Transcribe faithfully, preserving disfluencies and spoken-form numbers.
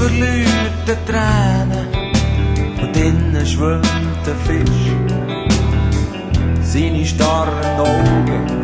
verliert die Tränen und innen schwimmt der Fisch. Seine starren Augen